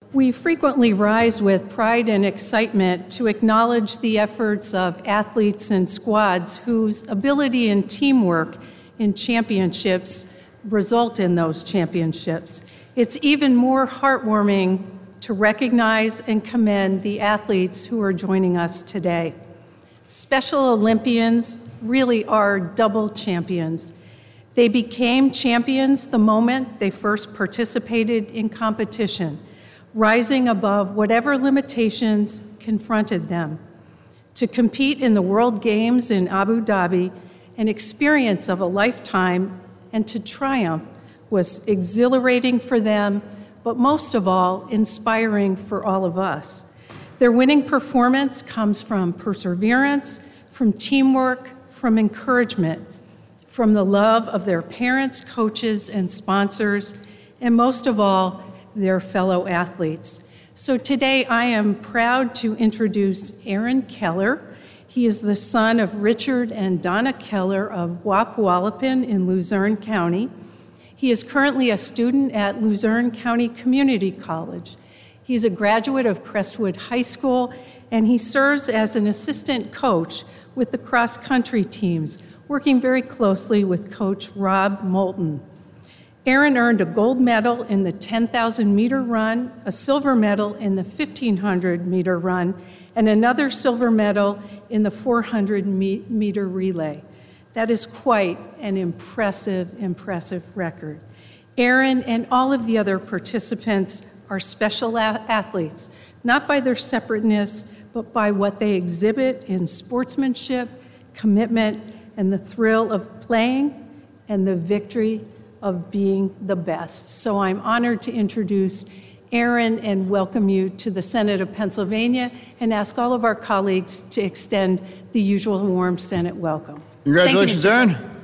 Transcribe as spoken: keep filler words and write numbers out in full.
We frequently rise with pride and excitement to acknowledge the efforts of athletes and squads whose ability and teamwork in championships result in those championships. It's even more heartwarming to recognize and commend the athletes who are joining us today. Special Olympians really are double champions. They became champions the moment they first participated in competition, rising above whatever limitations confronted them. To compete in the World Games in Abu Dhabi, an experience of a lifetime, and to triumph was exhilarating for them, but most of all, inspiring for all of us. Their winning performance comes from perseverance, from teamwork, from encouragement, from the love of their parents, coaches, and sponsors, and most of all, their fellow athletes. So today I am proud to introduce Aaron Keller. He is the son of Richard and Donna Keller of Wapwallopen in Luzerne County. He is currently a student at Luzerne County Community College. He's a graduate of Crestwood High School, and he serves as an assistant coach with the cross-country teams, working very closely with Coach Rob Moulton. Aaron earned a gold medal in the ten thousand meter run, a silver medal in the fifteen hundred meter run, and another silver medal in the four hundred meter relay. That is quite an impressive, impressive record. Aaron and all of the other participants are special a- athletes, not by their separateness, but by what they exhibit in sportsmanship, commitment, and the thrill of playing and the victory of being the best. So I'm honored to introduce Aaron and welcome you to the Senate of Pennsylvania and ask all of our colleagues to extend the usual warm Senate welcome. Congratulations, Aaron.